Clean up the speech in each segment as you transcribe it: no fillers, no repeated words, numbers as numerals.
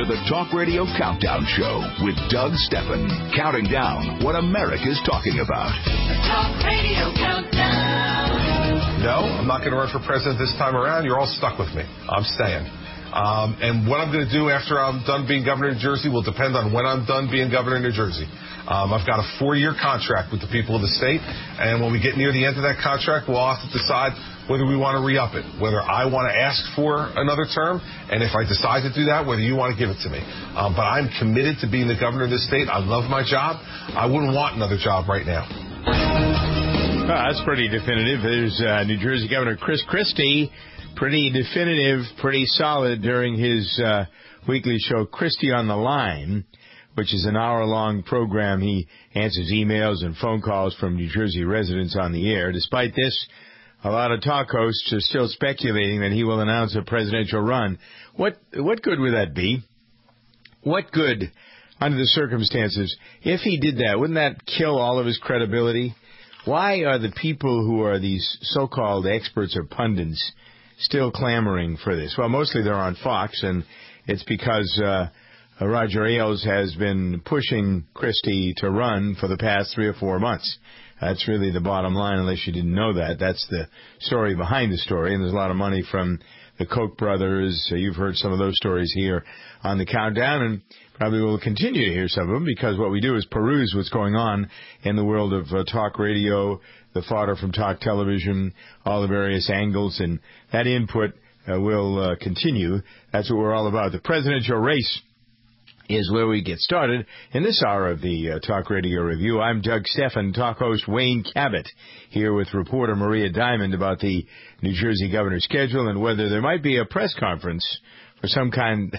to the Talk Radio Countdown Show with Doug Stephan, counting down what America's talking about. The Talk Radio Countdown. No, I'm not going to run for president this time around. You're all stuck with me. I'm staying. And what I'm going to do after I'm done being governor of New Jersey will depend on when I'm done being governor of New Jersey. I've got a 4-year contract with the people of the state, and when we get near the end of that contract, we'll have to decide whether we want to re-up it, whether I want to ask for another term, and if I decide to do that, whether you want to give it to me. But I'm committed to being the governor of this state. I love my job. I wouldn't want another job right now. That's pretty definitive. There's New Jersey Governor Chris Christie. Pretty definitive, pretty solid during his weekly show, Christie on the Line, which is an hour-long program. He answers emails and phone calls from New Jersey residents on the air. Despite this, a lot of talk hosts are still speculating that he will announce a presidential run. What good would that be? What good, under the circumstances, if he did that? Wouldn't that kill all of his credibility? Why are the people who are these so-called experts or pundits still clamoring for this? Well, mostly they're on Fox, and it's because Roger Ailes has been pushing Christie to run for the past 3 or 4 months. That's really the bottom line, unless you didn't know that. That's the story behind the story, and there's a lot of money from the Koch brothers. You've heard some of those stories here on the Countdown, and probably will continue to hear some of them, because what we do is peruse what's going on in the world of talk radio, the fodder from talk television, all the various angles, and that input will continue. That's what we're all about. The presidential race is where we get started in this hour of the Talk Radio Review. I'm Doug Stephan, talk host Wayne Cabot, here with reporter Maria Diamond about the New Jersey governor's schedule and whether there might be a press conference or some kind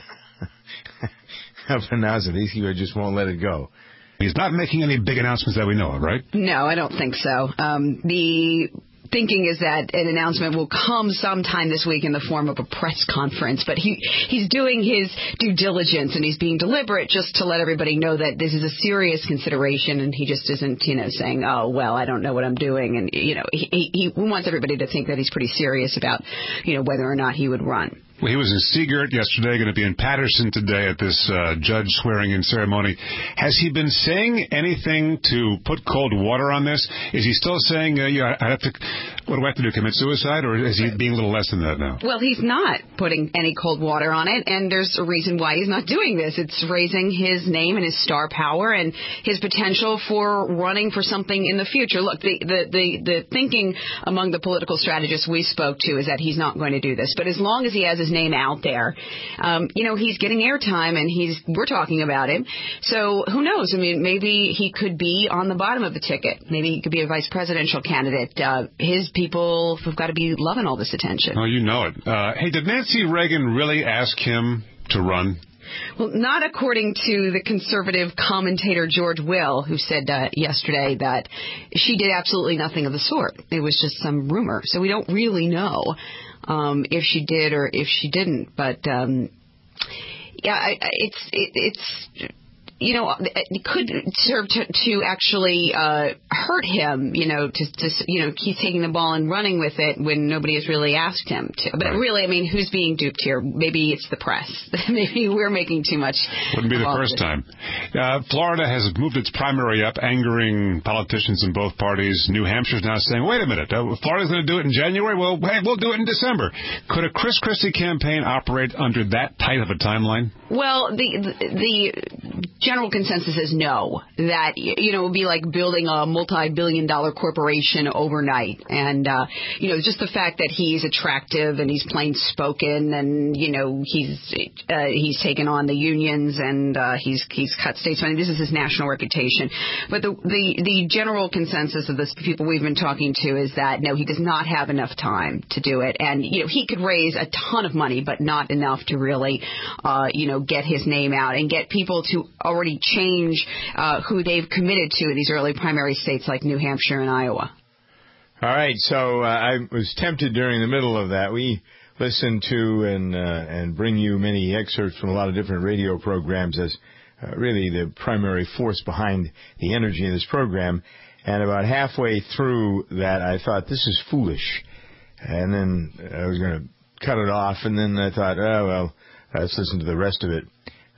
of announcement. These people just won't let it go. He's not making any big announcements that we know of, right? No, I don't think so. The thinking is that an announcement will come sometime this week in the form of a press conference, but he's doing his due diligence, and he's being deliberate just to let everybody know that this is a serious consideration, and he just isn't, saying, oh, well, I don't know what I'm doing, and, he wants everybody to think that he's pretty serious about, whether or not he would run. Well, he was in Seagirt yesterday, going to be in Patterson today at this judge swearing-in ceremony. Has he been saying anything to put cold water on this? Is he still saying, what do I have to do, commit suicide, or is he being a little less than that now? Well, he's not putting any cold water on it, and there's a reason why he's not doing this. It's raising his name and his star power and his potential for running for something in the future. Look, the thinking among the political strategists we spoke to is that he's not going to do this, but as long as he has his name out there, he's getting airtime, and we're talking about him. So who knows? I mean, maybe he could be on the bottom of the ticket. Maybe he could be a vice presidential candidate. His people have got to be loving all this attention. Oh, you know it. Hey, did Nancy Reagan really ask him to run? Well, not according to the conservative commentator George Will, who said yesterday that she did absolutely nothing of the sort. It was just some rumor. So we don't really know if she did or if she didn't. But, it could serve to actually hurt him, to he's taking the ball and running with it when nobody has really asked him to. But really, I mean, who's being duped here? Maybe it's the press. Maybe we're making too much. Wouldn't be the first time. Florida has moved its primary up, angering politicians in both parties. New Hampshire's now saying, wait a minute, Florida's going to do it in January? Well, hey, we'll do it in December. Could a Chris Christie campaign operate under that tight of a timeline? Well, the general consensus is no, that, it would be like building a multi-billion-dollar corporation overnight. And, just the fact that he's attractive and he's plain-spoken and, he's taken on the unions and he's cut states money. This is his national reputation. But the general consensus of the people we've been talking to is that, no, he does not have enough time to do it. And, he could raise a ton of money, but not enough to really, get his name out and get people to already change who they've committed to in these early primary states like New Hampshire and Iowa. All right, so I was tempted during the middle of that. We listen to and bring you many excerpts from a lot of different radio programs as really the primary force behind the energy of this program. And about halfway through that, I thought, this is foolish. And then I was going to cut it off, and then I thought, oh, well, let's listen to the rest of it.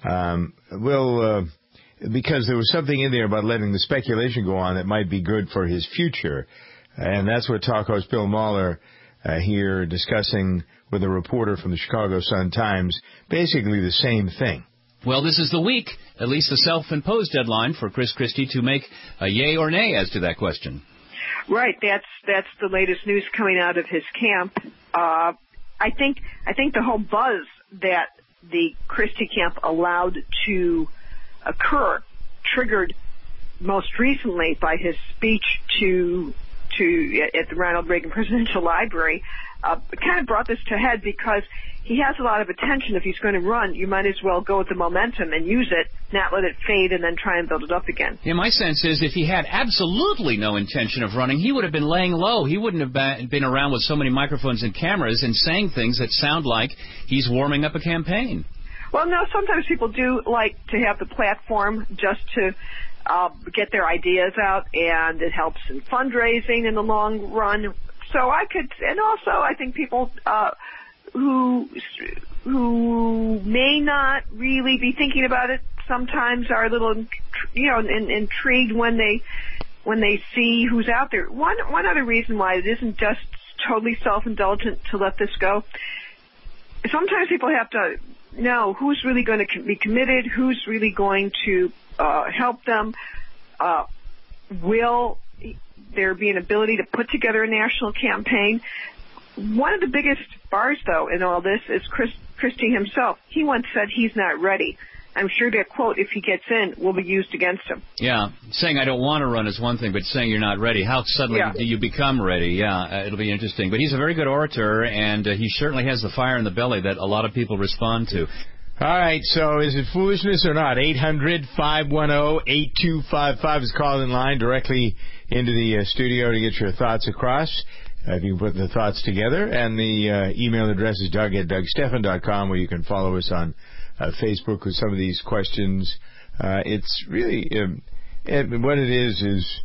because there was something in there about letting the speculation go on that might be good for his future. And that's what talk host Bill Mahler here discussing with a reporter from the Chicago Sun-Times, basically the same thing. Well, this is the week, at least the self-imposed deadline for Chris Christie to make a yay or nay as to that question. Right, that's the latest news coming out of his camp. I think the whole buzz that the Christie camp allowed to occur triggered most recently by his speech at the Ronald Reagan Presidential Library. It kind of brought this to head because he has a lot of attention. If he's going to run, you might as well go with the momentum and use it, not let it fade and then try and build it up again. Yeah, my sense is if he had absolutely no intention of running, he would have been laying low. He wouldn't have been around with so many microphones and cameras and saying things that sound like he's warming up a campaign. Well, no, sometimes people do like to have the platform just to get their ideas out, and it helps in fundraising in the long run. So I think people who may not really be thinking about it sometimes are a little, intrigued when they see who's out there. One other reason why it isn't just totally self-indulgent to let this go. Sometimes people have to know who's really going to be committed, who's really going to help them. Will there be an ability to put together a national campaign? One of the biggest bars, though, in all this is Christie himself. He once said he's not ready. I'm sure that quote, if he gets in, will be used against him. Yeah, saying I don't want to run is one thing, but saying you're not ready, how suddenly do you become ready? Yeah, it'll be interesting. But he's a very good orator, and he certainly has the fire in the belly that a lot of people respond to. All right, so is it foolishness or not? 800-510-8255 is calling line directly into the studio to get your thoughts across. If you can put the thoughts together. And the email address is doug@dougstephan.com, where you can follow us on Facebook with some of these questions. It's really, what it is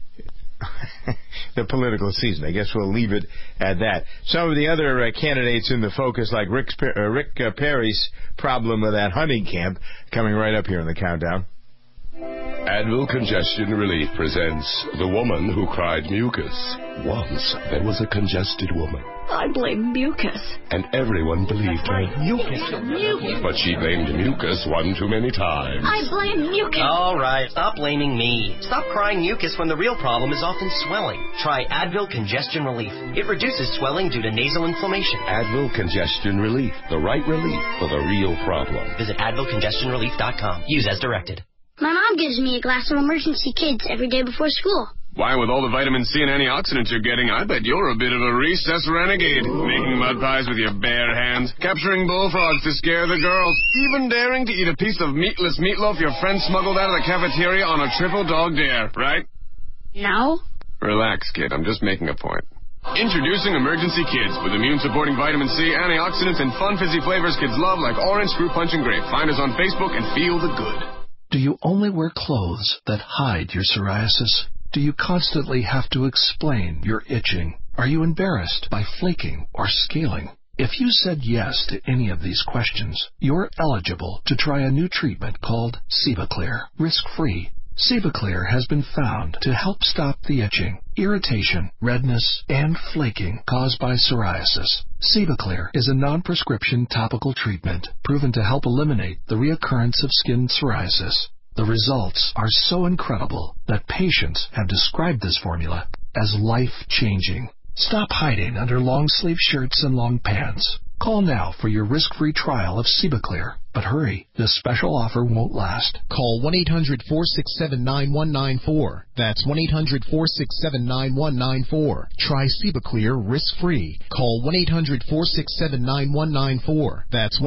the political season. I guess we'll leave it at that. Some of the other candidates in the focus, like Rick Perry's problem with that hunting camp, coming right up here in the countdown. Advil Congestion Relief presents The Woman Who Cried Mucus. Once there was a congested woman. I blame mucus. And everyone believed her. Mucus. But she blamed mucus one too many times. I blame mucus. All right, stop blaming me. Stop crying mucus when the real problem is often swelling. Try Advil Congestion Relief. It reduces swelling due to nasal inflammation. Advil Congestion Relief. The right relief for the real problem. Visit AdvilCongestionRelief.com. Use as directed. My mom gives me a glass of Emergency Kids every day before school. Why, with all the vitamin C and antioxidants you're getting, I bet you're a bit of a recess renegade. Making mud pies with your bare hands, capturing bullfrogs to scare the girls, even daring to eat a piece of meatless meatloaf your friend smuggled out of the cafeteria on a triple dog dare, right? No. Relax, kid. I'm just making a point. Introducing Emergency Kids with immune-supporting vitamin C, antioxidants, and fun fizzy flavors kids love like orange, fruit punch, and grape. Find us on Facebook and feel the good. Do you only wear clothes that hide your psoriasis? Do you constantly have to explain your itching? Are you embarrassed by flaking or scaling? If you said yes to any of these questions, you're eligible to try a new treatment called Sebaclear, risk-free. Sebaclear has been found to help stop the itching, irritation, redness, and flaking caused by psoriasis. Sebaclear is a non-prescription topical treatment proven to help eliminate the reoccurrence of skin psoriasis. The results are so incredible that patients have described this formula as life-changing. Stop hiding under long-sleeve shirts and long pants. Call now for your risk-free trial of Sebaclear. But hurry, this special offer won't last. Call 1-800-467-9194. That's 1-800-467-9194. Try Sebaclear risk-free. Call 1-800-467-9194. That's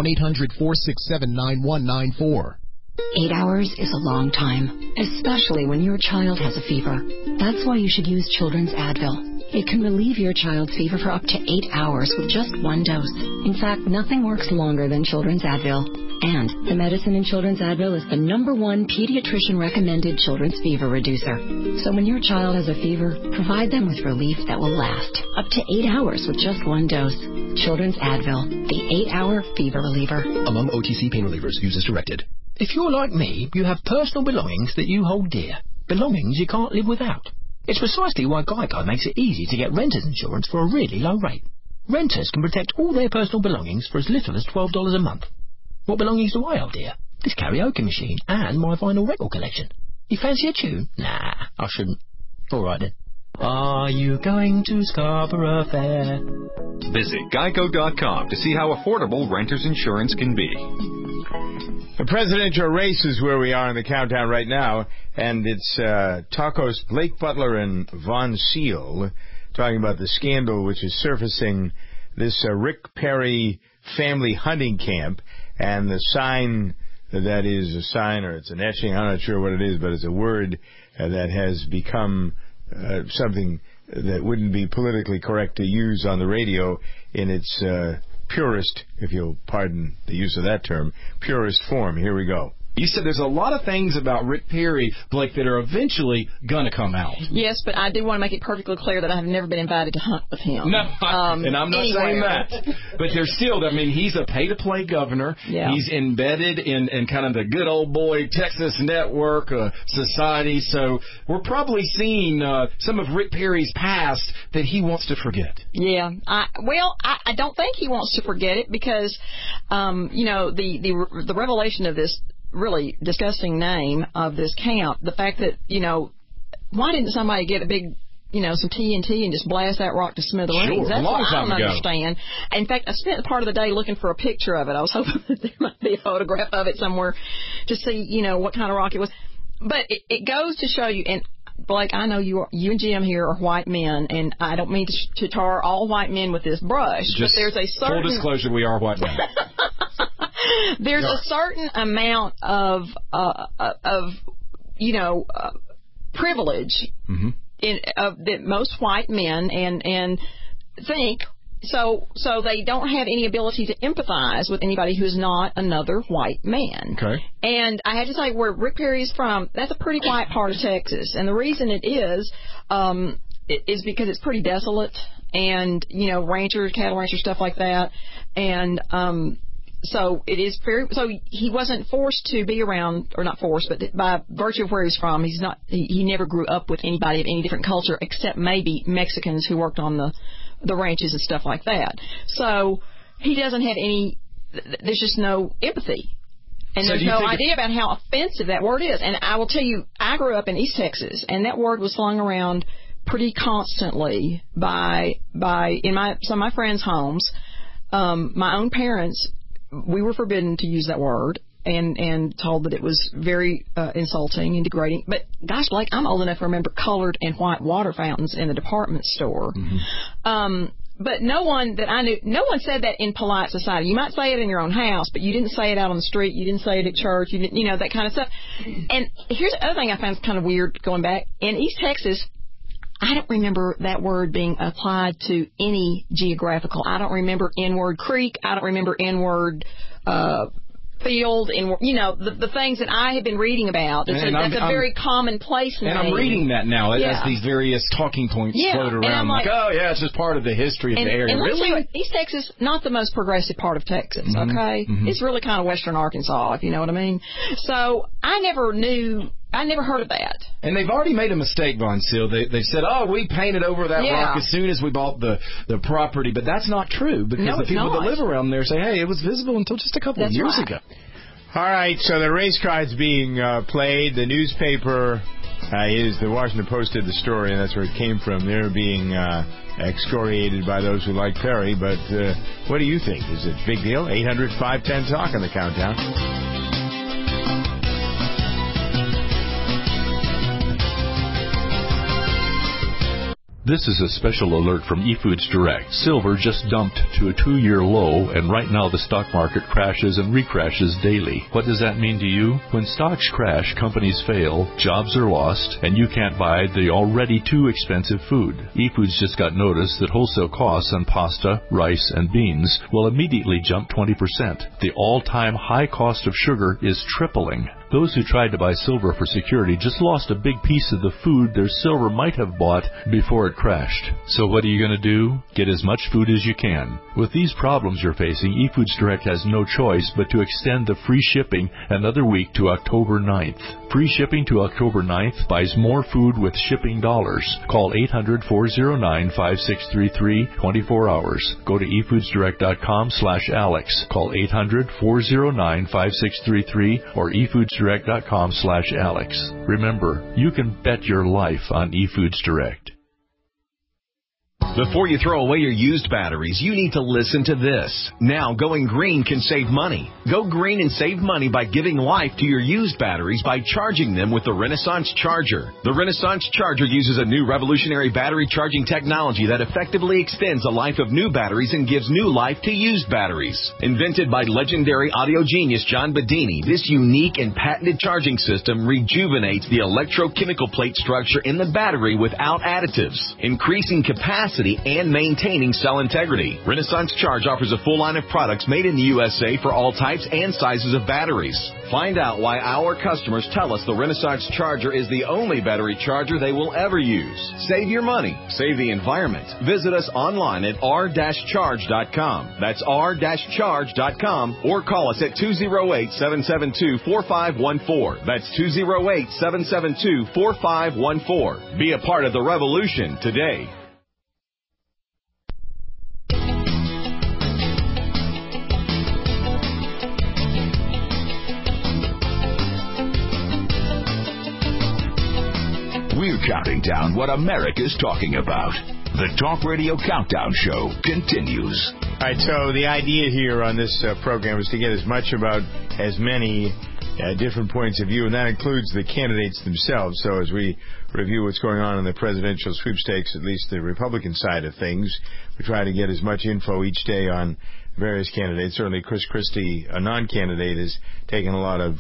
1-800-467-9194. 8 hours is a long time, especially when your child has a fever. That's why you should use Children's Advil. It can relieve your child's fever for up to 8 hours with just one dose. In fact, nothing works longer than Children's Advil. And the medicine in Children's Advil is the #1 pediatrician-recommended children's fever reducer. So when your child has a fever, provide them with relief that will last up to 8 hours with just one dose. Children's Advil, the 8-hour fever reliever. Among OTC pain relievers, use as directed. If you're like me, you have personal belongings that you hold dear. Belongings you can't live without. It's precisely why Geico makes it easy to get renter's insurance for a really low rate. Renters can protect all their personal belongings for as little as $12 a month. What belongings do I hold dear? This karaoke machine and my vinyl record collection. You fancy a tune? Nah, I shouldn't. All right then. Are you going to Scarborough Fair? Visit Geico.com to see how affordable renter's insurance can be. The presidential race is where we are in the countdown right now, and it's Talk's Blake Butler and Von Seal talking about the scandal which is surfacing, this Rick Perry family hunting camp, and the sign that is a sign, or it's an etching, I'm not sure what it is, but it's a word that has become something that wouldn't be politically correct to use on the radio in its purest, if you'll pardon the use of that term, purest form. Here we go. You said there's a lot of things about Rick Perry, Blake, that are eventually going to come out. Yes, but I do want to make it perfectly clear that I have never been invited to hunt with him. No, and I'm not saying that. But there's still, I mean, he's a pay-to-play governor. Yeah. He's embedded in kind of the good old boy Texas network society. So we're probably seeing some of Rick Perry's past that he wants to forget. Yeah. I don't think he wants to forget it because, the revelation of this really disgusting name of this camp, the fact that, why didn't somebody get a big, some TNT and just blast that rock to smithereens? Sure, That's what I don't ago. Understand. In fact, I spent part of the day looking for a picture of it. I was hoping that there might be a photograph of it somewhere to see, what kind of rock it was. But it goes to show you, and Blake, I know you and Jim here are white men, and I don't mean to tar all white men with this brush, just but there's a certain... full disclosure, we are white men. There's a certain amount of privilege that most white men and think so they don't have any ability to empathize with anybody who's not another white man. Okay. And I have to say, where Rick Perry is from, that's a pretty white part of Texas, and the reason it is because it's pretty desolate, and ranchers, cattle ranchers, stuff like that, and so it is very. So he wasn't forced to be around, or not forced, but by virtue of where he's from, he's not. He never grew up with anybody of any different culture, except maybe Mexicans who worked on the ranches and stuff like that. So he doesn't have any. There's just no empathy, and there's no idea about how offensive that word is. And I will tell you, I grew up in East Texas, and that word was slung around pretty constantly by in some of my friends' homes. My own parents. We were forbidden to use that word and told that it was very insulting and degrading. But gosh, Blake, I'm old enough to remember colored and white water fountains in the department store. Mm-hmm. But no one that I knew, no one said that in polite society. You might say it in your own house, but you didn't say it out on the street. You didn't say it at church. You didn't, that kind of stuff. And here's the other thing I found kind of weird going back. In East Texas, I don't remember that word being applied to any geographical. I don't remember N-word creek. I don't remember N-word field. The things that I have been reading about. That's a very commonplace name. And I'm reading that now as these various talking points float around. I'm like, oh, yeah, it's just part of the history of the area. And really? East Texas, not the most progressive part of Texas, okay? Mm-hmm. It's really kind of western Arkansas, if you know what I mean. So I never heard of that. And they've already made a mistake, Von Seal. They've said, we painted over that rock as soon as we bought the property. But that's not true, because the people that live around there say, hey, it was visible until just a couple of years ago. All right, so the race card's being played. The newspaper the Washington Post did the story, and that's where it came from. They're being excoriated by those who like Perry. But what do you think? Is it a big deal? 800-510-TALK on the countdown. This is a special alert from eFoods Direct. Silver just dumped to a 2-year low, and right now the stock market crashes and recrashes daily. What does that mean to you? When stocks crash, companies fail, jobs are lost, and you can't buy the already too expensive food. eFoods just got notice that wholesale costs on pasta, rice, and beans will immediately jump 20%. The all-time high cost of sugar is tripling. Those who tried to buy silver for security just lost a big piece of the food their silver might have bought before it crashed. So what are you going to do? Get as much food as you can. With these problems you're facing, eFoods Direct has no choice but to extend the free shipping another week to October 9th. Free shipping to October 9th buys more food with shipping dollars. Call 800-409-5633, 24 hours. Go to efoodsdirect.com/Alex. Call 800-409-5633 or efoodsdirect.com/Alex. Remember, you can bet your life on eFoods Direct. Before you throw away your used batteries, you need to listen to this. Now, going green can save money. Go green and save money by giving life to your used batteries by charging them with the Renaissance Charger. The Renaissance Charger uses a new revolutionary battery charging technology that effectively extends the life of new batteries and gives new life to used batteries. Invented by legendary audio genius John Bedini, this unique and patented charging system rejuvenates the electrochemical plate structure in the battery without additives, increasing capacity and maintaining cell integrity. Renaissance Charge offers a full line of products made in the USA for all types and sizes of batteries. Find out why our customers tell us the Renaissance Charger is the only battery charger they will ever use. Save your money. Save the environment. Visit us online at r-charge.com. That's r-charge.com or call us at 208-772-4514. That's 208-772-4514. Be a part of the revolution today. We're counting down what America's talking about. The Talk Radio Countdown Show continues. All right, so the idea here on this program is to get as much about as many different points of view, and that includes the candidates themselves. So as we review what's going on in the presidential sweepstakes, at least the Republican side of things, we try to get as much info each day on various candidates. Certainly Chris Christie, a non-candidate, has taken a lot of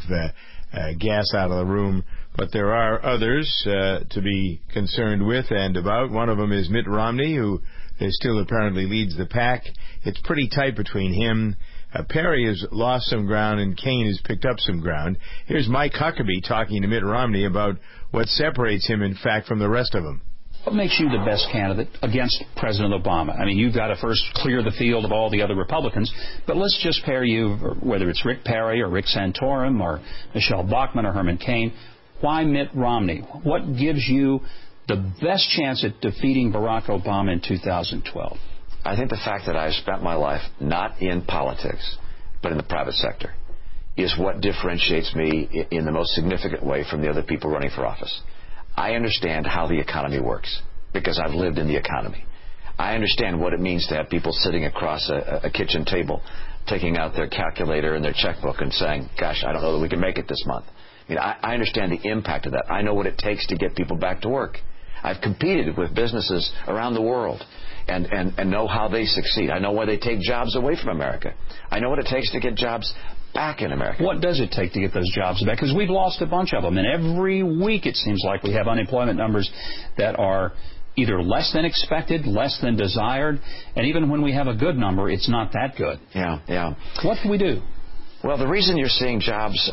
gas out of the room. But there are others to be concerned with and about. One of them is Mitt Romney, who still apparently leads the pack. It's pretty tight between him. Perry has lost some ground, and Kaine has picked up some ground. Here's Mike Huckabee talking to Mitt Romney about what separates him, in fact, from the rest of them. What makes you the best candidate against President Obama? I mean, you've got to first clear the field of all the other Republicans, but let's just pair you, whether it's Rick Perry or Rick Santorum or Michelle Bachmann or Herman Cain. Why Mitt Romney? What gives you the best chance at defeating Barack Obama in 2012? I think the fact that I've spent my life not in politics, but in the private sector, is what differentiates me in the most significant way from the other people running for office. I understand how the economy works because I've lived in the economy. I understand what it means to have people sitting across a kitchen table, taking out their calculator and their checkbook and saying, gosh, I don't know that we can make it this month. I mean, I understand the impact of that. I know what it takes to get people back to work. I've competed with businesses around the world and know how they succeed. I know why they take jobs away from America. I know what it takes to get jobs back in America. What does it take to get those jobs back? Because we've lost a bunch of them, and every week it seems like we have unemployment numbers that are either less than expected, less than desired, and even when we have a good number, it's not that good. Yeah. What can we do? Well, the reason you're seeing jobs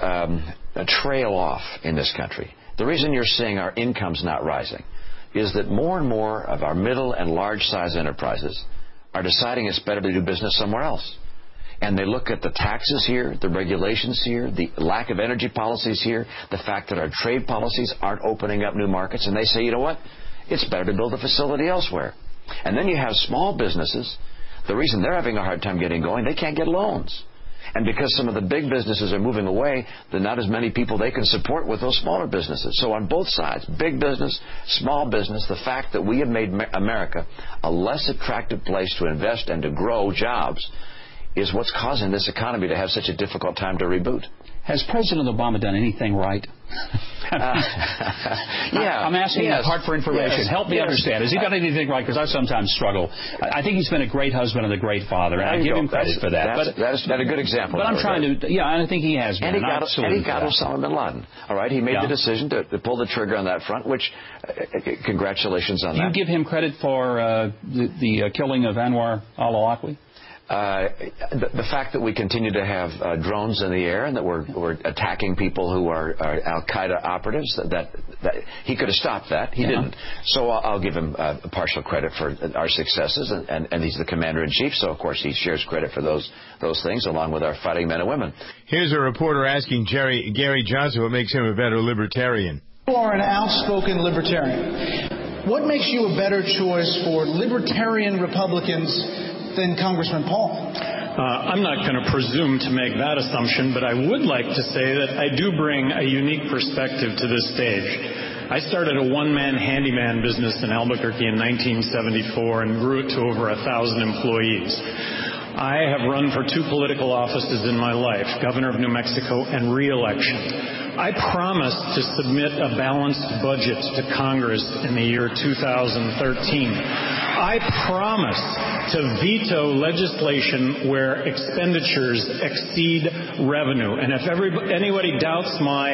trail off in this country, the reason you're seeing our incomes not rising, is that more and more of our middle and large-size enterprises are deciding it's better to do business somewhere else. And they look at the taxes here, the regulations here, the lack of energy policies here, the fact that our trade policies aren't opening up new markets, and they say, you know what, it's better to build a facility elsewhere. And then you have small businesses. The reason they're having a hard time getting going, they can't get loans. And because some of the big businesses are moving away, there are not as many people they can support with those smaller businesses. So on both sides, big business, small business, the fact that we have made America a less attractive place to invest and to grow jobs is what's causing this economy to have such a difficult time to reboot. Has President Obama done anything right? Yeah. I'm asking you hard for information. Help me understand. Has he done anything right? Because I sometimes struggle. I think he's been a great husband and a great father, and I give him credit for that. That's a good example. But I'm trying to, and I think he has been. And he got Osama bin Laden. All right, he made the decision to pull the trigger on that front, which, congratulations on that. Do you give him credit for the killing of Anwar al-Awlaki? The fact that we continue to have drones in the air and that we're attacking people who are Al-Qaeda operatives, that he could have stopped that. He didn't. So I'll give him partial credit for our successes, and he's the commander-in-chief, so of course he shares credit for those things along with our fighting men and women. Here's a reporter asking Gary Johnson what makes him a better libertarian. You are an outspoken libertarian. What makes you a better choice for libertarian Republicans than Congressman Paul? I'm not going to presume to make that assumption, but I would like to say that I do bring a unique perspective to this stage. I started a one-man handyman business in Albuquerque in 1974 and grew it to over 1,000 employees. I have run for 2 political offices in my life, governor of New Mexico and re-election. I promised to submit a balanced budget to Congress in the year 2013. I promised to veto legislation where expenditures exceed revenue. And if anybody doubts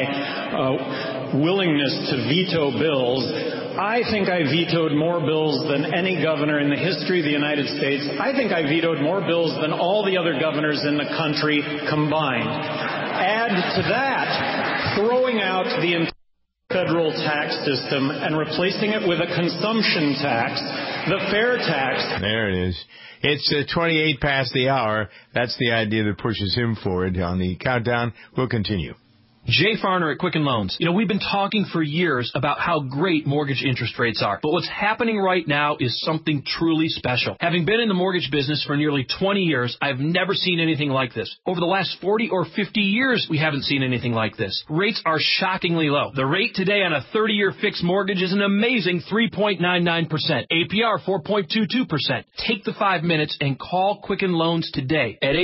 my willingness to veto bills, I think I vetoed more bills than any governor in the history of the United States. I think I vetoed more bills than all the other governors in the country combined. Add to that, throwing out the entire federal tax system and replacing it with a consumption tax, the fair tax. There it is. It's 28 past the hour. That's the idea that pushes him forward on the countdown. We'll continue. Jay Farner at Quicken Loans. You know, we've been talking for years about how great mortgage interest rates are. But what's happening right now is something truly special. Having been in the mortgage business for nearly 20 years, I've never seen anything like this. Over the last 40 or 50 years, we haven't seen anything like this. Rates are shockingly low. The rate today on a 30-year fixed mortgage is an amazing 3.99%. APR 4.22%. Take the 5 minutes and call Quicken Loans today at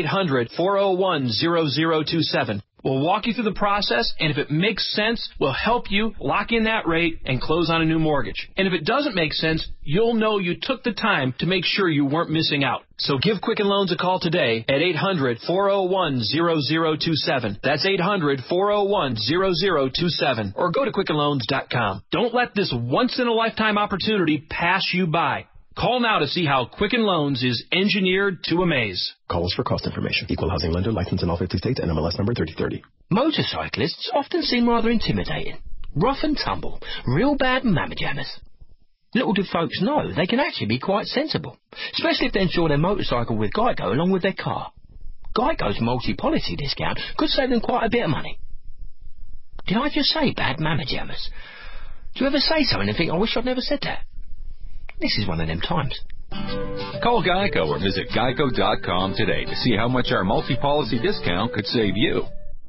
800-401-0027. We'll walk you through the process, and if it makes sense, we'll help you lock in that rate and close on a new mortgage. And if it doesn't make sense, you'll know you took the time to make sure you weren't missing out. So give Quicken Loans a call today at 800-401-0027. That's 800-401-0027. Or go to QuickenLoans.com. Don't let this once-in-a-lifetime opportunity pass you by. Call now to see how Quicken Loans is engineered to amaze. Call us for cost information. Equal housing lender, licensed in all 50 states, and MLS number 3030. Motorcyclists often seem rather intimidating. Rough and tumble. Real bad mamma jammers. Little do folks know they can actually be quite sensible, especially if they insure their motorcycle with Geico along with their car. Geico's multi-policy discount could save them quite a bit of money. Did I just say bad mamma jammers? Do you ever say something and think, I wish I'd never said that? This is one of them times. Call Geico or visit Geico.com today to see how much our multi-policy discount could save you.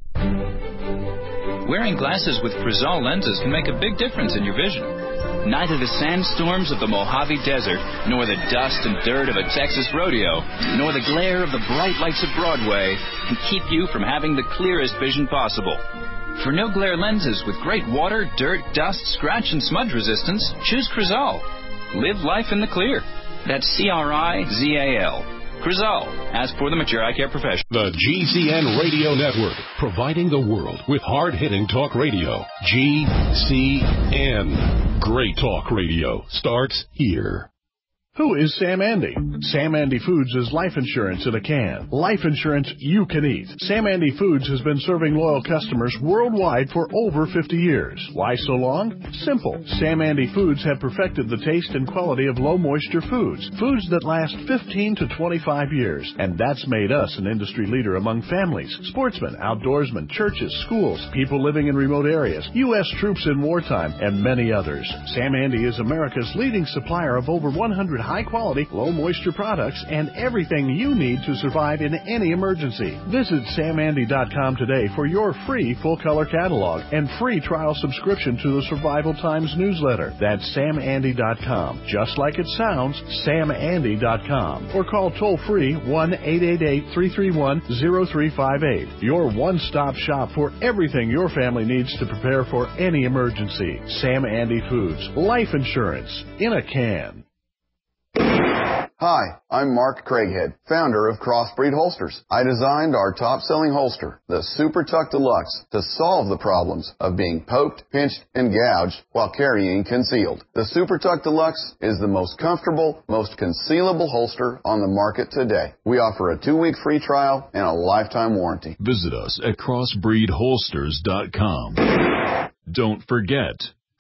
Wearing glasses with Crizal lenses can make a big difference in your vision. Neither the sandstorms of the Mojave Desert, nor the dust and dirt of a Texas rodeo, nor the glare of the bright lights of Broadway can keep you from having the clearest vision possible. For no-glare lenses with great water, dirt, dust, scratch, and smudge resistance, choose Crizal. Live life in the clear. That's Crizal. Crizal, as for the mature eye care professional. The GCN Radio Network, providing the world with hard-hitting talk radio. GCN. Great talk radio starts here. Who is Sam Andy? Sam Andy Foods is life insurance in a can. Life insurance you can eat. Sam Andy Foods has been serving loyal customers worldwide for over 50 years. Why so long? Simple. Sam Andy Foods have perfected the taste and quality of low-moisture foods. Foods that last 15 to 25 years. And that's made us an industry leader among families, sportsmen, outdoorsmen, churches, schools, people living in remote areas, U.S. troops in wartime, and many others. Sam Andy is America's leading supplier of over 100 high-quality, low-moisture products and everything you need to survive in any emergency. Visit SamAndy.com today for your free full-color catalog and free trial subscription to the Survival Times newsletter. That's SamAndy.com. Just like it sounds, SamAndy.com. Or call toll-free 1-888-331-0358. Your one-stop shop for everything your family needs to prepare for any emergency. Sam Andy Foods. Life insurance in a can. Hi, I'm Mark Craighead, founder of Crossbreed Holsters. I designed our top-selling holster, the Super Tuck Deluxe, to solve the problems of being poked, pinched, and gouged while carrying concealed. The Super Tuck Deluxe is the most comfortable, most concealable holster on the market today. We offer a 2-week free trial and a lifetime warranty. Visit us at crossbreedholsters.com. Don't forget,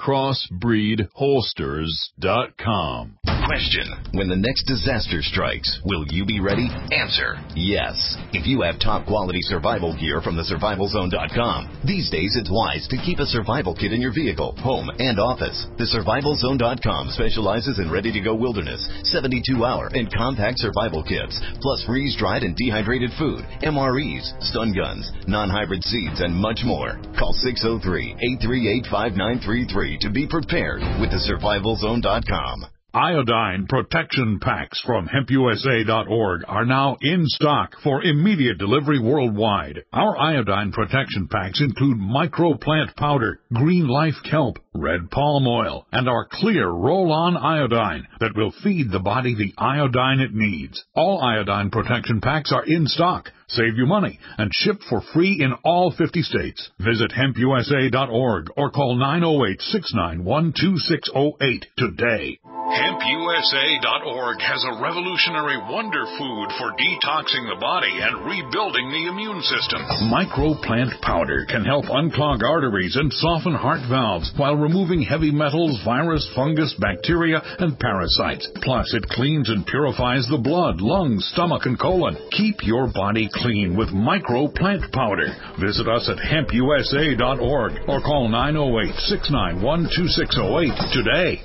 crossbreedholsters.com. Question. When the next disaster strikes, will you be ready? Answer. Yes. If you have top quality survival gear from thesurvivalzone.com. These days it's wise to keep a survival kit in your vehicle, home, and office. Thesurvivalzone.com specializes in ready-to-go wilderness, 72-hour, and compact survival kits, plus freeze-dried and dehydrated food, MREs, stun guns, non-hybrid seeds, and much more. Call 603-838-5933 to be prepared with thesurvivalzone.com. Iodine protection packs from HempUSA.org are now in stock for immediate delivery worldwide. Our iodine protection packs include microplant powder, green life kelp, red palm oil, and our clear roll-on iodine that will feed the body the iodine it needs. All iodine protection packs are in stock. Save you money and ship for free in all 50 states. Visit HempUSA.org or call 908-691-2608 today. HempUSA.org has a revolutionary wonder food for detoxing the body and rebuilding the immune system. Microplant powder can help unclog arteries and soften heart valves while removing heavy metals, virus, fungus, bacteria, and parasites. Plus, it cleans and purifies the blood, lungs, stomach, and colon. Keep your body clean with Microplant powder. Visit us at HempUSA.org or call 908-691-2608 today.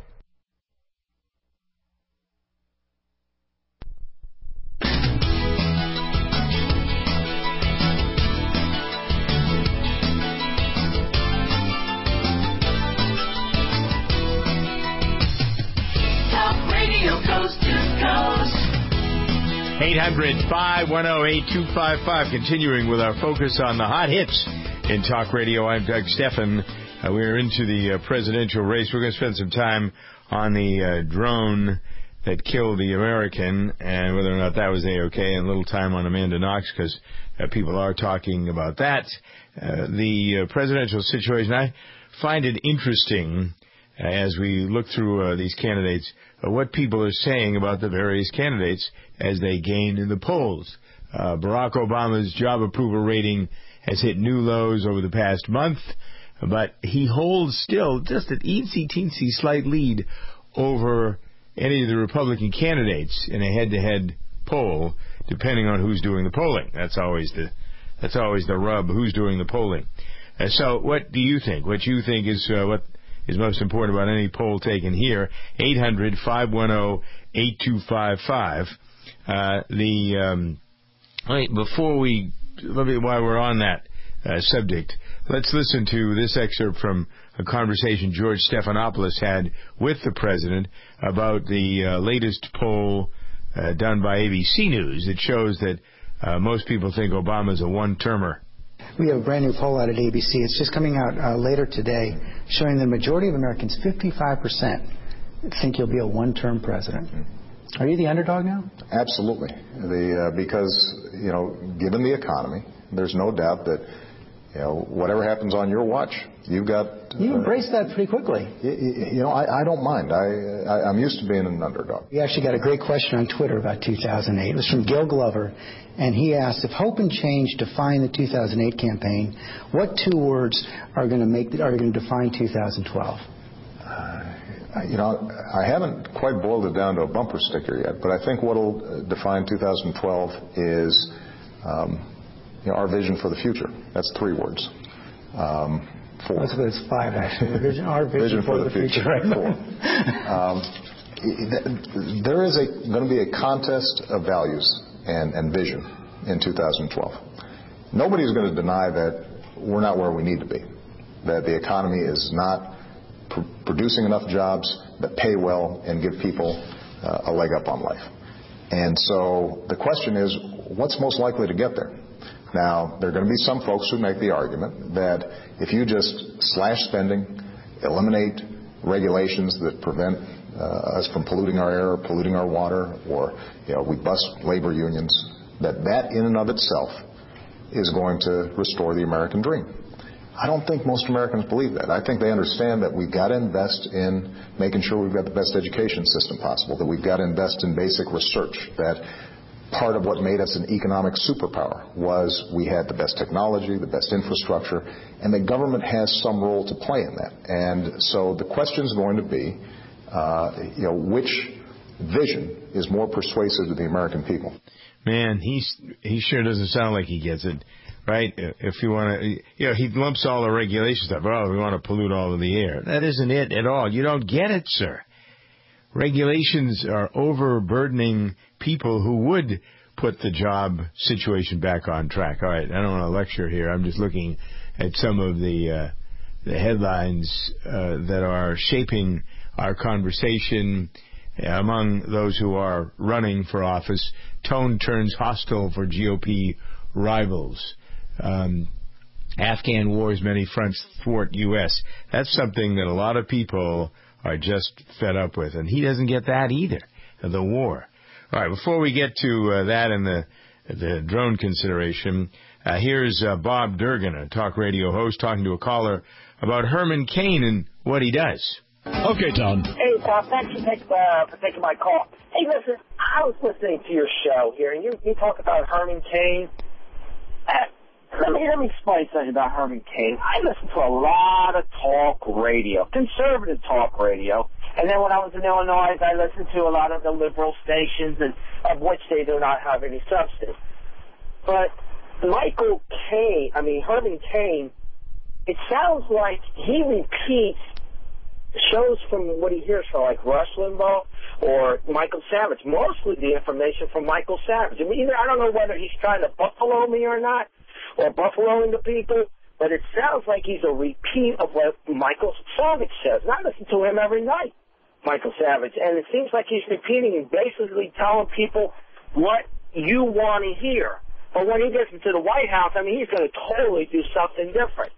Talk Radio Coast to Coast. 800-510-8255. Continuing with our focus on the hot hits in Talk Radio. I'm Doug Stephan. We're into the presidential race. We're going to spend some time on the drone that killed the American and whether or not that was A-OK, and a little time on Amanda Knox because people are talking about that. The presidential situation, I find it interesting as we look through these candidates, what people are saying about the various candidates as they gain in the polls. Barack Obama's job approval rating has hit new lows over the past month, but he holds still just an eensy-teensy slight lead over any of the Republican candidates in a head-to-head poll, depending on who's doing the polling. That's always the rub, who's doing the polling. So what do you think? What you think is what is most important about any poll taken here? 800-510-8255. While we're on that subject, let's listen to this excerpt from a conversation George Stephanopoulos had with the president about the latest poll done by ABC News that shows that most people think Obama's a one-termer. We have a brand new poll out at ABC. It's just coming out later today, showing the majority of Americans, 55%, think he'll be a one-term president. Are you the underdog now? Absolutely. Because, given the economy, there's no doubt that, whatever happens on your watch, you've got... You embraced that pretty quickly. I don't mind. I'm used to being an underdog. We actually got a great question on Twitter about 2008. It was from Gil Glover, and he asked, if hope and change define the 2008 campaign, what two words are going to define 2012? I haven't quite boiled it down to a bumper sticker yet, but I think what will define 2012 is our vision for the future. That's 3 words. 4. It's 5, actually. Our vision for the future. Right? 4. There is going to be a contest of values and vision in 2012. Nobody's going to deny that we're not where we need to be, that the economy is not producing enough jobs that pay well and give people a leg up on life. And so the question is, what's most likely to get there? Now, there are going to be some folks who make the argument that if you just slash spending, eliminate regulations that prevent us from polluting our air, polluting our water, or we bust labor unions, that in and of itself is going to restore the American dream. I don't think most Americans believe that. I think they understand that we've got to invest in making sure we've got the best education system possible, that we've got to invest in basic research, that part of what made us an economic superpower was we had the best technology, the best infrastructure, and the government has some role to play in that. And so the question is going to be, which vision is more persuasive to the American people? Man, he sure doesn't sound like he gets it, right? If you want to, he lumps all the regulations stuff. Oh, we want to pollute all of the air. That isn't it at all. You don't get it, sir. Regulations are overburdening people who would put the job situation back on track. All right, I don't want to lecture here. I'm just looking at some of the headlines that are shaping our conversation among those who are running for office. Tone turns hostile for GOP rivals. Afghan wars, many fronts thwart U.S. That's something that a lot of people are just fed up with, and he doesn't get that either, the war. All right, before we get to that and the drone consideration, here's Bob Durgan, a talk radio host, talking to a caller about Herman Cain and what he does. Okay, Tom. Hey, Tom, thanks for taking my call. Hey, listen, I was listening to your show here, and you talk about Herman Cain. Let me explain something about Herman Cain. I listen to a lot of talk radio, conservative talk radio, and then when I was in Illinois, I listened to a lot of the liberal stations, and of which they do not have any substance. But Herman Cain, it sounds like he repeats shows from what he hears from, like Rush Limbaugh or Michael Savage, mostly the information from Michael Savage. I mean, I don't know whether he's trying to buffalo me or not, or buffaloing the people, but it sounds like he's a repeat of what Michael Savage says. And I listen to him every night, Michael Savage, and it seems like he's repeating and basically telling people what you want to hear. But when he gets into the White House, I mean, he's going to totally do something different.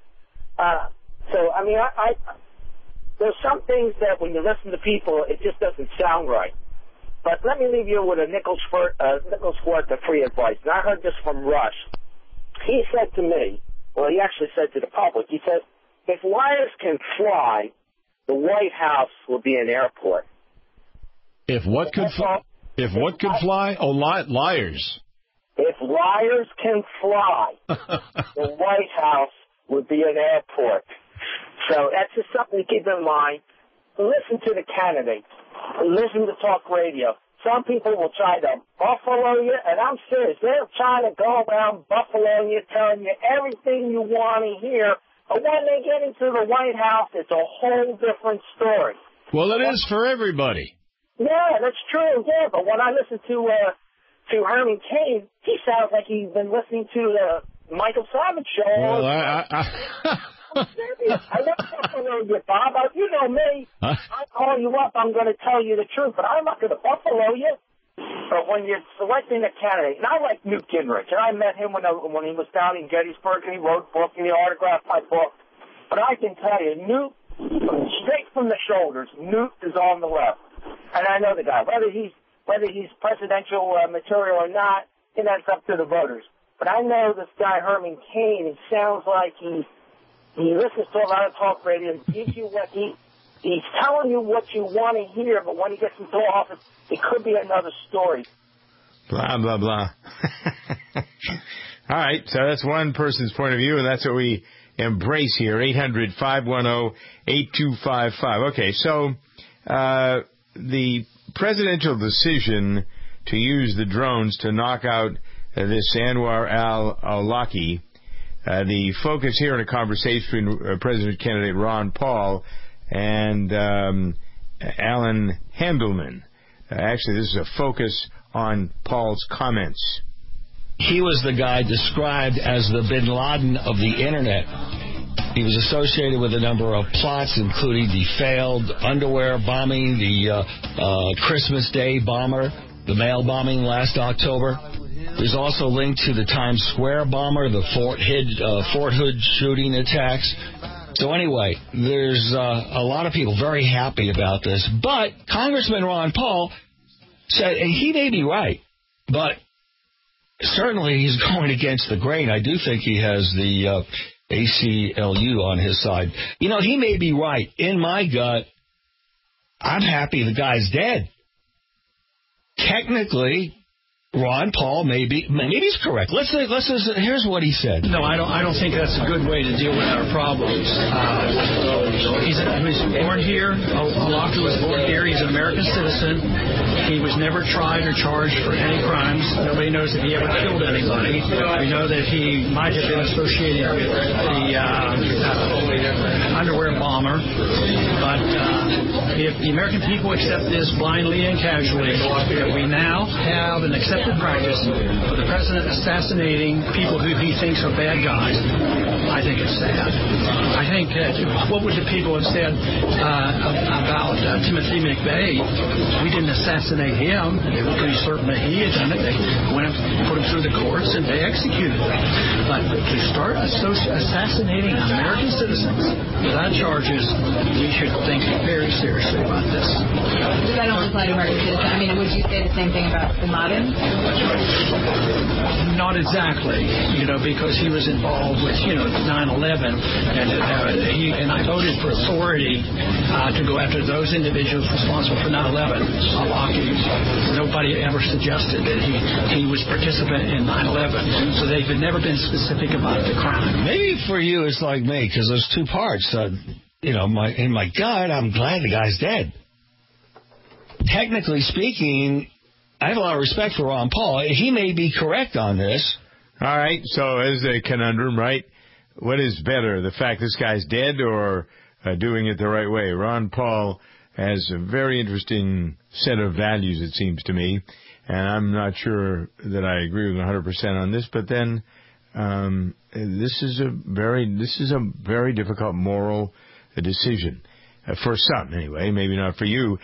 There's some things that when you listen to people, it just doesn't sound right. But let me leave you with a nickel's worth of free advice. And I heard this from Rush. He said to me, well, he actually said to the public, he said, if liars can fly, the White House will be an airport. If what could fly? Oh, liars. If liars can fly, the White House would be an airport. So that's just something to keep in mind. Listen to the candidates. Listen to talk radio. Some people will try to buffalo you, and I'm serious. They're trying to go around buffaloing you, telling you everything you want to hear. But when they get into the White House, it's a whole different story. Well, it is for everybody. Yeah, that's true. Yeah, but when I listen to Herman Cain, he sounds like he's been listening to the Michael Savage show. Well, I'm serious. I never buffalo you, Bob. You know me. I call you up, I'm going to tell you the truth, but I'm not going to buffalo you. But when you're selecting a candidate, and I like Newt Gingrich, and I met him when he was down in Gettysburg, and he wrote a book, and he autographed my book. But I can tell you, Newt, straight from the shoulders, Newt is on the left. And I know the guy. Whether he's presidential material or not, that's up to the voters. But I know this guy, Herman Cain, it sounds like he listens to a lot of talk radio and gives you what he's telling you what you want to hear, but when he gets into office, it could be another story. Blah, blah, blah. All right, so that's one person's point of view, and that's what we embrace here, 800-510-8255. Okay, so the presidential decision to use the drones to knock out this Anwar al-Awlaki, the focus here in a conversation between President candidate Ron Paul and Alan Handelman. Actually, this is a focus on Paul's comments. He was the guy described as the bin Laden of the Internet. He was associated with a number of plots, including the failed underwear bombing, the Christmas Day bomber, the mail bombing last October. There's also linked to the Times Square bomber, the Fort Hood shooting attacks. So anyway, there's a lot of people very happy about this. But Congressman Ron Paul said he may be right, but certainly he's going against the grain. I do think he has the ACLU on his side. You know, he may be right. In my gut, I'm happy the guy's dead. Technically, Ron Paul maybe he's correct. Here's what he said. No, I don't think that's a good way to deal with our problems. He was born here. Alaka was born here. He's an American citizen. He was never tried or charged for any crimes. Nobody knows if he ever killed anybody. We know that he might have been associated with the underwear bomber. But if the American people accept this blindly and casually, that we now have an accepted practice for the president assassinating people who he thinks are bad guys, I think it's sad. I think what would the people have said about Timothy McVeigh? We didn't assassinate him. They were pretty certain that he had done it. They went and put him through the courts and they executed him. But to start assassinating American citizens without charges, we should think very seriously about this. Does that only apply to American citizens? I mean, would you say the same thing about Bin Laden? Not exactly, because he was involved with, 9/11, and I voted for authority to go after those individuals responsible for 9/11. Nobody ever suggested that he was participant in 9/11, so they've never been specific about the crime. Maybe for you it's like me, because there's two parts. In my gut, I'm glad the guy's dead. Technically speaking, I have a lot of respect for Ron Paul. He may be correct on this. All right, so as a conundrum, right? What is better, the fact this guy's dead or doing it the right way? Ron Paul has a very interesting set of values, it seems to me, and I'm not sure that I agree with 100% on this. But then this is a very difficult moral decision. For some, anyway. Maybe not for you.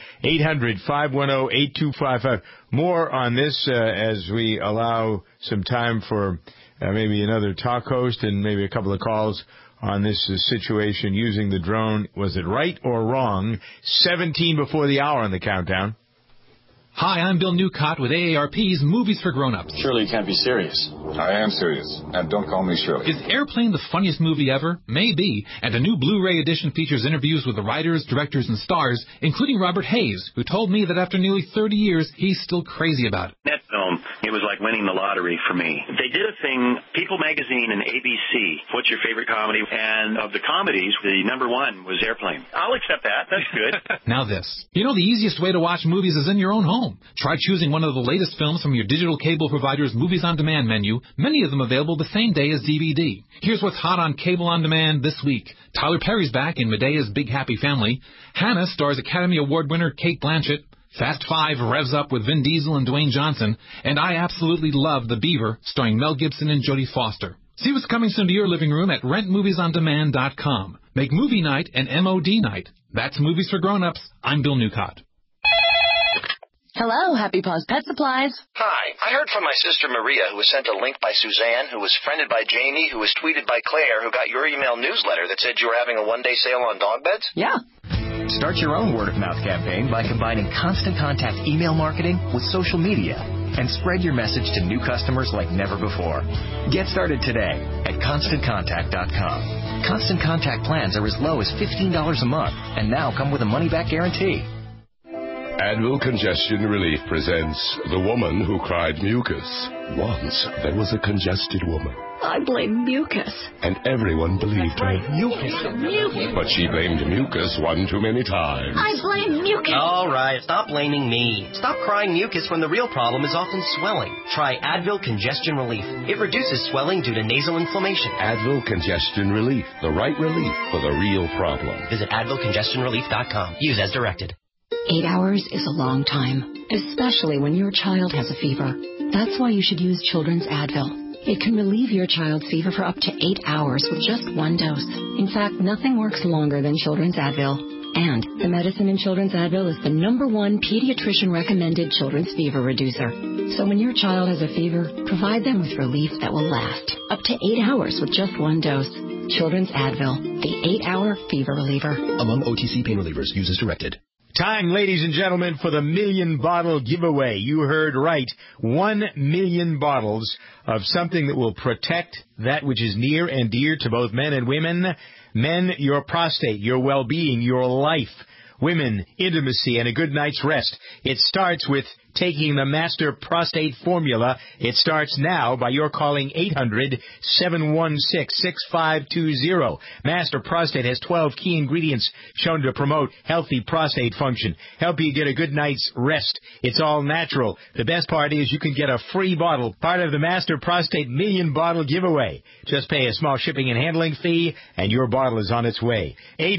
800-510-8255. More on this as we allow some time for maybe another talk host and maybe a couple of calls on this situation using the drone. Was it right or wrong? 17 before the hour on the countdown. Hi, I'm Bill Newcott with AARP's Movies for Grown-Ups. Surely you can't be serious. I am serious, and don't call me Shirley. Is Airplane the funniest movie ever? Maybe. And a new Blu-ray edition features interviews with the writers, directors, and stars, including Robert Hayes, who told me that after nearly 30 years, he's still crazy about it. That film, it was like winning the lottery for me. They did a thing, People Magazine and ABC, what's your favorite comedy? And of the comedies, the number one was Airplane. I'll accept that. That's good. Now this. The easiest way to watch movies is in your own home. Try choosing one of the latest films from your digital cable provider's Movies on Demand menu, many of them available the same day as DVD. Here's what's hot on cable on demand this week. Tyler Perry's back in Medea's Big Happy Family. Hannah stars Academy Award winner Cate Blanchett. Fast 5 revs up with Vin Diesel and Dwayne Johnson. And I absolutely love The Beaver, starring Mel Gibson and Jodie Foster. See what's coming soon to your living room at rentmoviesondemand.com. Make movie night an MOD night. That's Movies for Grown-Ups. I'm Bill Newcott. Hello, Happy Paws Pet Supplies. Hi, I heard from my sister Maria, who was sent a link by Suzanne, who was friended by Jamie, who was tweeted by Claire, who got your email newsletter that said you were having a one-day sale on dog beds? Yeah. Start your own word-of-mouth campaign by combining Constant Contact email marketing with social media and spread your message to new customers like never before. Get started today at ConstantContact.com. Constant Contact plans are as low as $15 a month and now come with a money-back guarantee. Advil Congestion Relief presents The Woman Who Cried Mucus. Once there was a congested woman. I blame mucus. And everyone believed her. Mucus. But she blamed mucus one too many times. I blame mucus. All right, stop blaming me. Stop crying mucus when the real problem is often swelling. Try Advil Congestion Relief. It reduces swelling due to nasal inflammation. Advil Congestion Relief. The right relief for the real problem. Visit AdvilCongestionRelief.com. Use as directed. 8 hours is a long time, especially when your child has a fever. That's why you should use Children's Advil. It can relieve your child's fever for up to 8 hours with just one dose. In fact, nothing works longer than Children's Advil. And the medicine in Children's Advil is the #1 pediatrician-recommended children's fever reducer. So when your child has a fever, provide them with relief that will last up to 8 hours with just one dose. Children's Advil, the 8-hour fever reliever. Among OTC pain relievers, use as directed. Time, ladies and gentlemen, for the 1,000,000 giveaway. You heard right. 1,000,000 bottles of something that will protect that which is near and dear to both men and women. Men, your prostate, your well-being, your life. Women, intimacy, and a good night's rest. It starts with taking the Master Prostate Formula. It starts now by your calling 800-716-6520. Master Prostate has 12 key ingredients shown to promote healthy prostate function, help you get a good night's rest. It's all natural. The best part is you can get a free bottle, part of the Master Prostate 1,000,000 bottle giveaway. Just pay a small shipping and handling fee, and your bottle is on its way.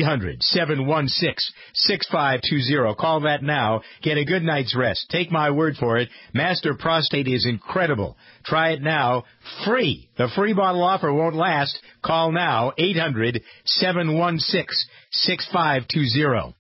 800-716-6520. Call that now. Get a good night's rest. Take my word for it. Master Prostate is incredible. Try it now. Free. The free bottle offer won't last. Call now. 800-716-6520.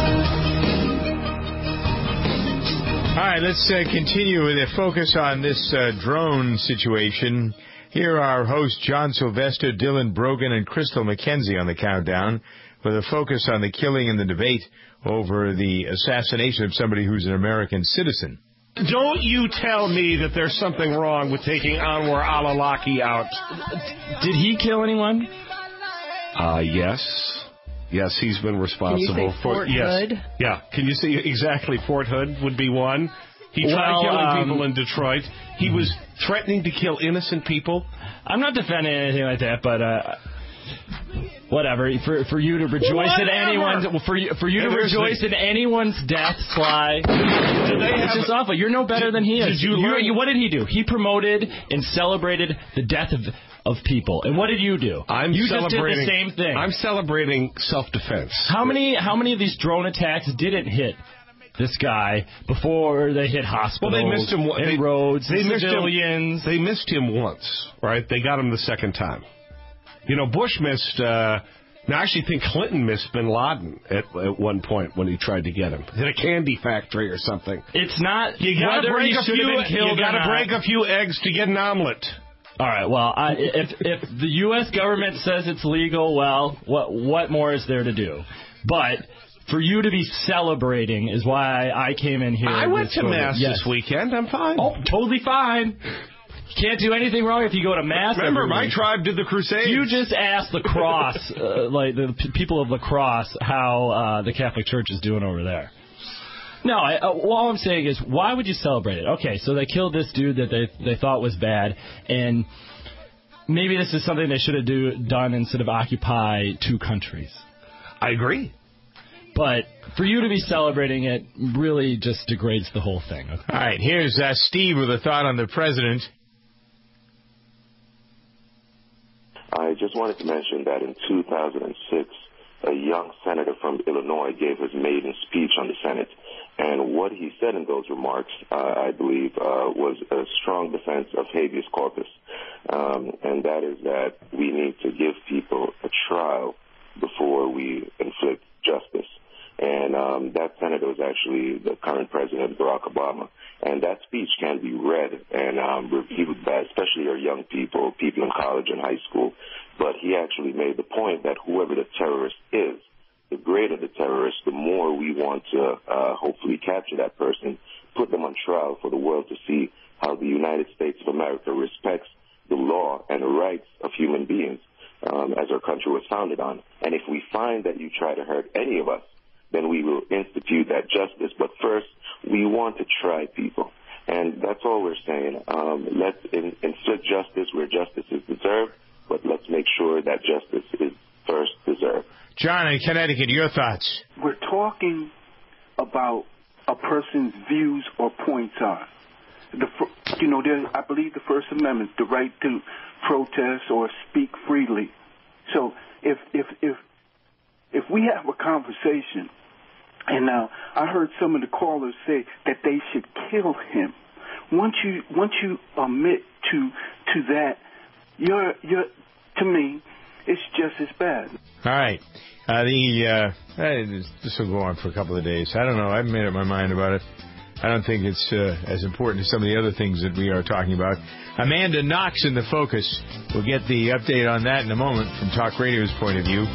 All right, let's continue with a focus on this drone situation. Here are our hosts, John Sylvester, Dylan Brogan, and Crystal McKenzie on the countdown, with a focus on the killing and the debate over the assassination of somebody who's an American citizen. Don't you tell me that there's something wrong with taking Anwar al-Awlaki out. Did he kill anyone? Yes. Yes, he's been responsible. Can you say for Fort yes. Hood? Yeah. Can you see exactly Fort Hood would be one? He tried killing people in Detroit. He was threatening to kill innocent people. I'm not defending anything like that, but whatever. For you to rejoice in anyone's for you to rejoice in anyone's death, Sly. It's just awful. You're no better than he is. Did you learn? What did he do? He promoted and celebrated the death of people. And what did you do? You just did the same thing. I'm celebrating self-defense. How many of these drone attacks didn't hit this guy before they hit hospitals? Well, they missed him. Roads. They missed civilians. They missed him once, right? They got him the second time. You know, Bush missed. I actually think Clinton missed Bin Laden at one point when he tried to get him. Hit a candy factory or something. It's not. You got to break a few eggs to get an omelet. All right. Well, if the U.S. government says it's legal, well, what more is there to do? But for you to be celebrating is why I came in here. I went to Mass this weekend. I'm fine. Oh, totally fine. You can't do anything wrong if you go to Mass. Remember, my tribe did the Crusades. You just asked La Crosse, like the people of La Crosse, how the Catholic Church is doing over there. No, all I'm saying is, why would you celebrate it? Okay, so they killed this dude that they thought was bad, and maybe this is something they should have done instead of occupy two countries. I agree. But for you to be celebrating it really just degrades the whole thing. Okay? All right, here's Steve with a thought on the president. I just wanted to mention that in 2006, a young senator from Illinois gave his maiden speech on the Senate. And what he said in those remarks, I believe, was a strong defense of habeas corpus. And that is that we need to give people a trial before we inflict justice. And that senator was actually the current president, Barack Obama. And that speech can be read and reviewed by especially our young people in college and high school. But he actually made the point that whoever the terrorist is, the greater the terrorist, the more we want to hopefully capture that person, put them on trial for the world to see how the United States of America respects the law and the rights of human beings as our country was founded on. And if we find that you try to hurt any of us, then we will institute that justice. But first, we want to try people. And that's all we're saying. Let's inflict justice where justice is deserved, but let's make sure that justice is first deserved. John in Connecticut, your thoughts. We're talking about a person's views or points on. I believe the First Amendment, the right to protest or speak freely. So if we have a conversation, and now I heard some of the callers say that they should kill him. Once you admit to that, you're to me, it's just as bad. All right. This will go on for a couple of days. I don't know. I haven't made up my mind about it. I don't think it's as important as some of the other things that we are talking about. Amanda Knox in the focus. We'll get the update on that in a moment from Talk Radio's point of view.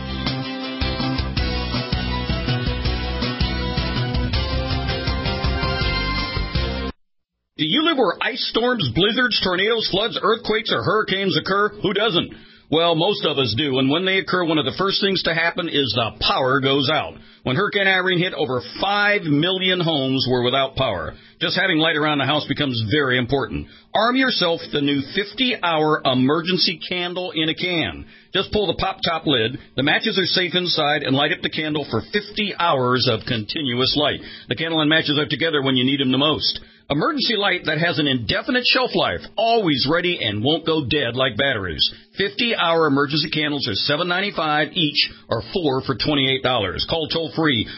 Do you live where ice storms, blizzards, tornadoes, floods, earthquakes, or hurricanes occur? Who doesn't? Well, most of us do, and when they occur, one of the first things to happen is the power goes out. When Hurricane Irene hit, over 5 million homes were without power. Just having light around the house becomes very important. Arm yourself with the new 50-hour emergency candle in a can. Just pull the pop-top lid, the matches are safe inside, and light up the candle for 50 hours of continuous light. The candle and matches are together when you need them the most. Emergency light that has an indefinite shelf life, always ready and won't go dead like batteries. 50-hour emergency candles are $7.95 each, or 4 for $28. Call toll-free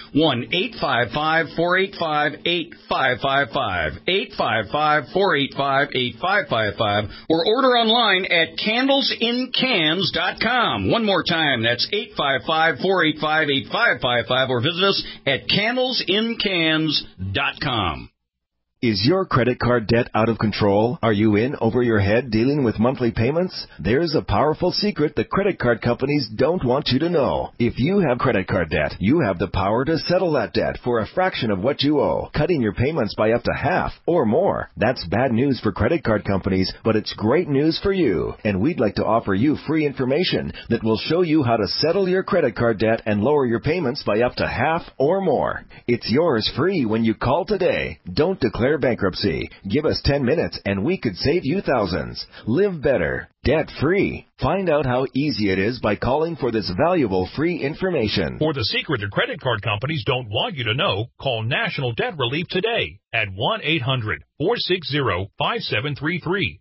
1-855-485-8555, 855-485-8555, or order online at candlesincans.com. One more time, that's 855-485-8555, or visit us at candlesincans.com. Is your credit card debt out of control? Are you in over your head dealing with monthly payments? There's a powerful secret the credit card companies don't want you to know. If you have credit card debt, you have the power to settle that debt for a fraction of what you owe, cutting your payments by up to half or more. That's bad news for credit card companies, but it's great news for you. And we'd like to offer you free information that will show you how to settle your credit card debt and lower your payments by up to half or more. It's yours free when you call today. Don't declare bankruptcy. Give us 10 minutes and we could save you thousands. Live better, debt-free. Find out how easy it is by calling for this valuable free information. For the secret the credit card companies don't want you to know, call National Debt Relief today at 1-800-460-5733.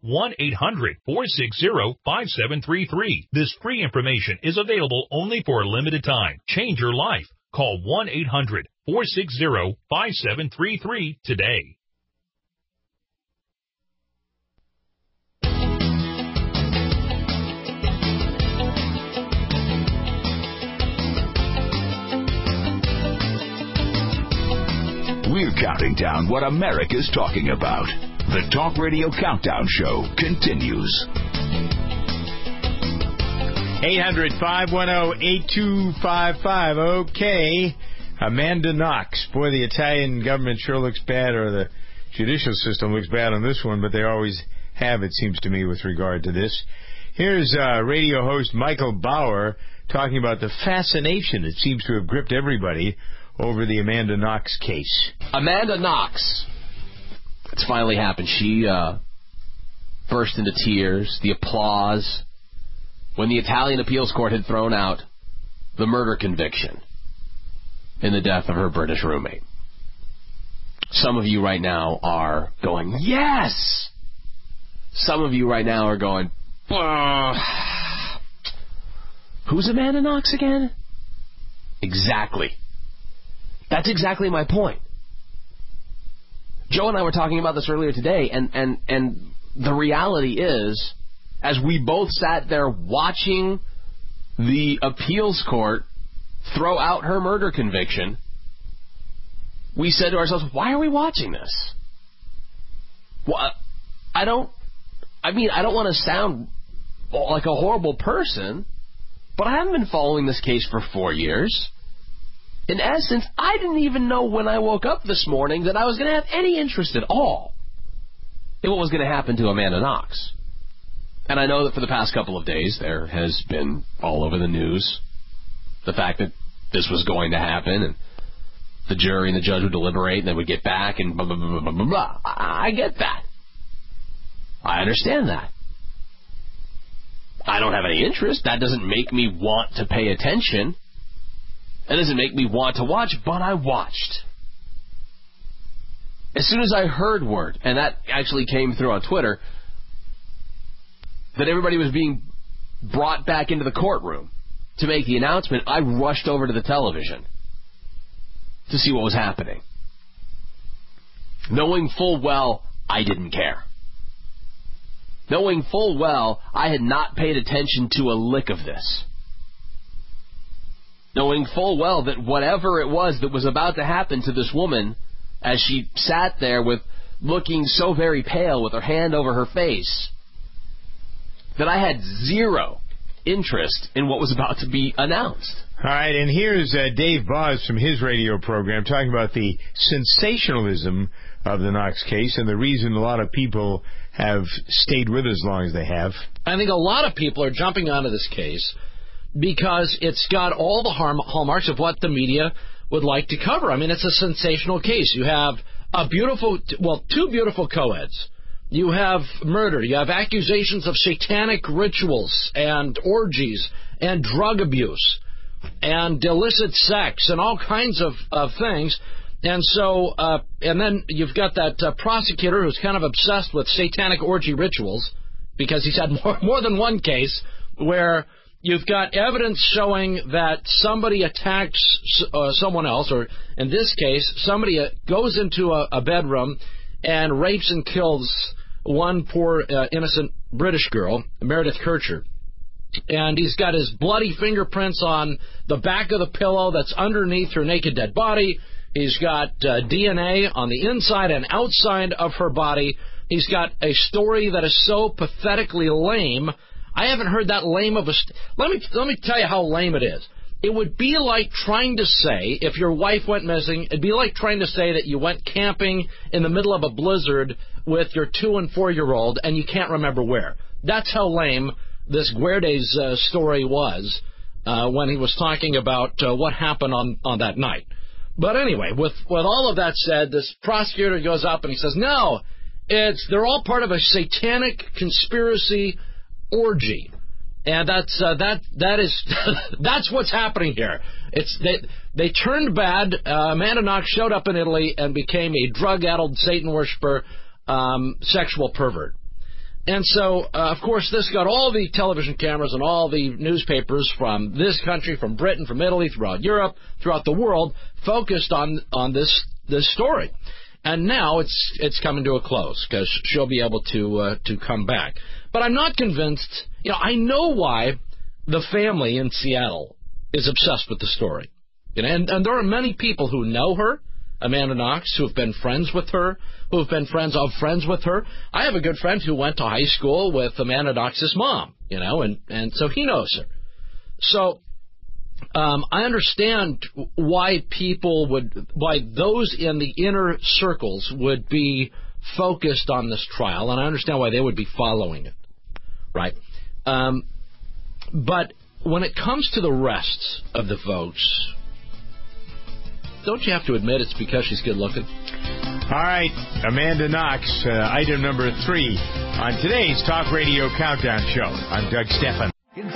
1-800-460-5733. This free information is available only for a limited time. Change your life. Call 1-800-460-5733 today. We're counting down what America's talking about. The Talk Radio Countdown Show continues. 800-510-8255. Okay. Amanda Knox. Boy, the Italian government sure looks bad, or the judicial system looks bad on this one, but they always have, it seems to me, with regard to this. Here's radio host Michael Bauer talking about the fascination that seems to have gripped everybody over the Amanda Knox case. Amanda Knox. It's finally happened. She burst into tears, the applause, when the Italian appeals court had thrown out the murder conviction in the death of her British roommate. Some of you right now are going, yes! Some of you right now are going, who's Amanda Knox again? Exactly. That's exactly my point. Joe and I were talking about this earlier today, and the reality is, as we both sat there watching the appeals court throw out her murder conviction, we said to ourselves, why are we watching this? Well, I don't want to sound like a horrible person, but I haven't been following this case for 4 years. In essence, I didn't even know when I woke up this morning that I was going to have any interest at all in what was going to happen to Amanda Knox. And I know that for the past couple of days there has been all over the news the fact that this was going to happen, and the jury and the judge would deliberate and they would get back and blah, blah, blah, blah, blah, blah. I get that. I understand that. I don't have any interest. That doesn't make me want to pay attention. It doesn't make me want to watch, but I watched. As soon as I heard word, and that actually came through on Twitter, that everybody was being brought back into the courtroom to make the announcement, I rushed over to the television to see what was happening, knowing full well I didn't care. Knowing full well I had not paid attention to a lick of this. Knowing full well that whatever it was that was about to happen to this woman as she sat there with looking so very pale with her hand over her face that I had zero interest in what was about to be announced. All right, and here's Dave Boz from his radio program talking about the sensationalism of the Knox case and the reason a lot of people have stayed with as long as they have. I think a lot of people are jumping onto this case because it's got all the hallmarks of what the media would like to cover. I mean, it's a sensational case. You have two beautiful co-eds. You have murder. You have accusations of satanic rituals and orgies and drug abuse and illicit sex and all kinds of things. And so, and then you've got that prosecutor who's kind of obsessed with satanic orgy rituals because he's had more than one case where you've got evidence showing that somebody attacks someone else, or in this case, somebody goes into a bedroom and rapes and kills one poor innocent British girl, Meredith Kircher. And he's got his bloody fingerprints on the back of the pillow that's underneath her naked dead body. He's got DNA on the inside and outside of her body. He's got a story that is so pathetically lame. I haven't heard that lame of a... Let me tell you how lame it is. It would be like trying to say, if your wife went missing, it'd be like trying to say that you went camping in the middle of a blizzard with your 2- and 4-year-old and you can't remember where. That's how lame this Guerdes story was when he was talking about what happened on that night. But anyway, with all of that said, this prosecutor goes up and he says, no, they're all part of a satanic conspiracy orgy. And that's that's what's happening here. They turned bad. Amanda Knox showed up in Italy and became a drug-addled Satan worshiper, sexual pervert. And so, of course, this got all the television cameras and all the newspapers from this country, from Britain, from Italy, throughout Europe, throughout the world, focused on this story. And now it's coming to a close because she'll be able to come back. But I'm not convinced. You know, I know why the family in Seattle is obsessed with the story. You know, and there are many people who know her, Amanda Knox, who have been friends with her, who have been friends of friends with her. I have a good friend who went to high school with Amanda Knox's mom, you know, and so he knows her. So I understand why those in the inner circles would be focused on this trial, and I understand why they would be following it, right? But when it comes to the rest of the votes, don't you have to admit it's because she's good looking? All right, Amanda Knox, item number 3 on today's Talk Radio Countdown Show. I'm Doug Stephan.